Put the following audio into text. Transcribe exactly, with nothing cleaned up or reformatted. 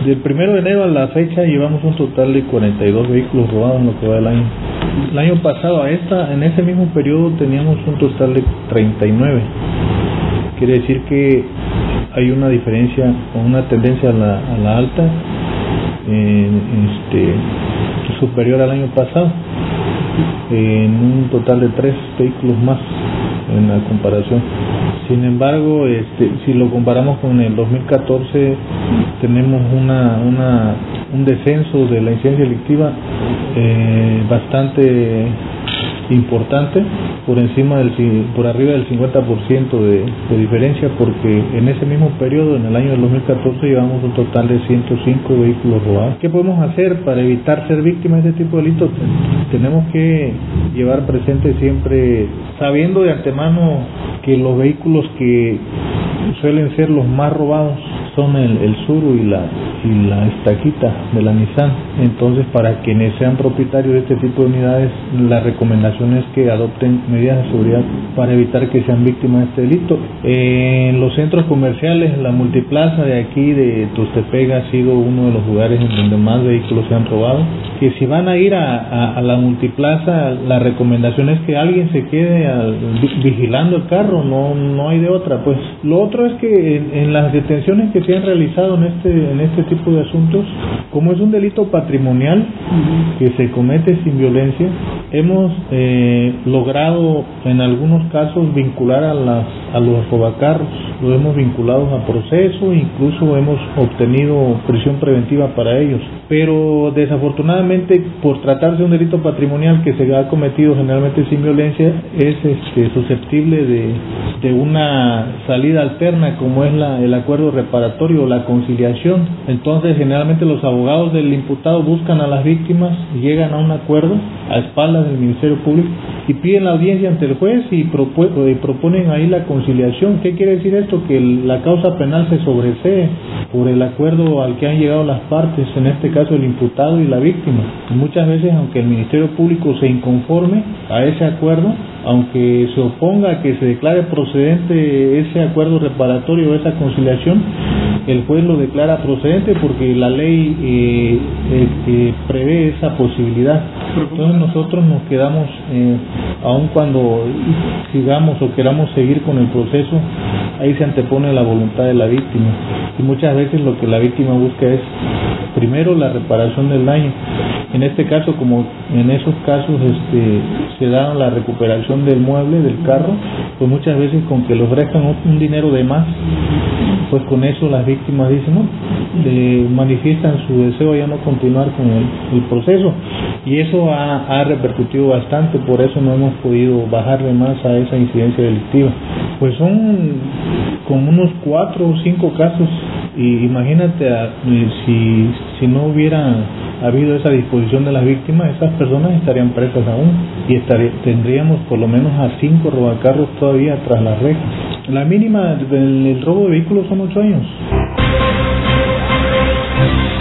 del primero de enero a la fecha llevamos un total de cuarenta y dos vehículos robados en lo que va del año. El año pasado a esta, en ese mismo periodo teníamos un total de treinta y nueve. Quiere decir que hay una diferencia o una tendencia a la, a la alta, eh, este, superior al año pasado, en un total de tres vehículos más en la comparación. Sin embargo, este, si lo comparamos con el dos mil catorce, tenemos una, una un descenso de la incidencia delictiva eh, bastante importante, por encima del por arriba del cincuenta por ciento de, de diferencia, porque en ese mismo periodo, en el año del dos mil catorce, llevamos un total de ciento cinco vehículos robados. ¿Qué podemos hacer para evitar ser víctimas de este tipo de delitos? Tenemos que llevar presente siempre, sabiendo de antemano que los vehículos que suelen ser los más robados son el, el Suru y la y la estaquita de la Nissan. Entonces, para quienes sean propietarios de este tipo de unidades, la recomendación es que adopten medidas de seguridad para evitar que sean víctimas de este delito. En los centros comerciales, la multiplaza de aquí de Tustepec ha sido uno de los lugares en donde más vehículos se han robado. Que si van a ir a, a, a la multiplaza, la recomendación es que alguien se quede al, vigilando el carro, no no hay de otra. Pues lo otro es que en, en las detenciones que se han realizado en este en este tipo de asuntos, como es un delito patrimonial que se comete sin violencia, hemos eh, logrado en algunos casos vincular a las a los robacarros, lo hemos vinculado a proceso, incluso hemos obtenido prisión preventiva para ellos. Pero desafortunadamente, por tratarse de un delito patrimonial que se ha cometido generalmente sin violencia, es este, susceptible de, de una salida alterna, como es la, el acuerdo reparatorio o la conciliación. Entonces, generalmente los abogados del imputado buscan a las víctimas, llegan a un acuerdo a espaldas del Ministerio Público y piden la audiencia ante el juez y, propu- y proponen ahí la conciliación. ¿Qué quiere decir esto? Que la causa penal se sobresee por el acuerdo al que han llegado las partes, en este caso el imputado y la víctima. Y muchas veces, aunque el Ministerio Público se inconforme a ese acuerdo, aunque se oponga a que se declare procedente ese acuerdo reparatorio o esa conciliación, el juez lo declara procedente porque la ley eh, eh, eh, prevé esa posibilidad. Entonces nosotros nos quedamos, eh, aun cuando sigamos o queramos seguir con el proceso, ahí se antepone la voluntad de la víctima. Y muchas veces lo que la víctima busca es, primero, la reparación del daño. En este caso, como en esos casos este, se da la recuperación del mueble, del carro, pues muchas veces con que le ofrezcan un dinero de más, pues con eso las víctimas dicen, no, de, manifiestan su deseo de ya no continuar con el, el proceso, y eso ha, ha repercutido bastante. Por eso no hemos podido bajarle más a esa incidencia delictiva. Pues son como unos cuatro o cinco casos, y imagínate a, si, si no hubiera habido esa disposición de las víctimas, esas personas estarían presas aún, y estaría, tendríamos por lo menos a cinco robacarros todavía tras las rejas. La mínima del robo de vehículos son ocho años.